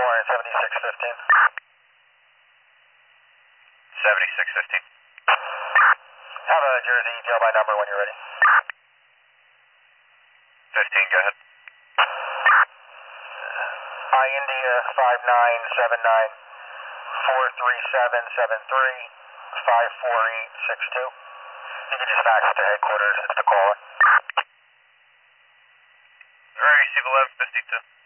7615. 7615. Have a Jersey detail by number when you're ready. 15, go ahead. India 5979 43773 54862. You can just fax it to headquarters. It's the caller. Alright, receive 1152.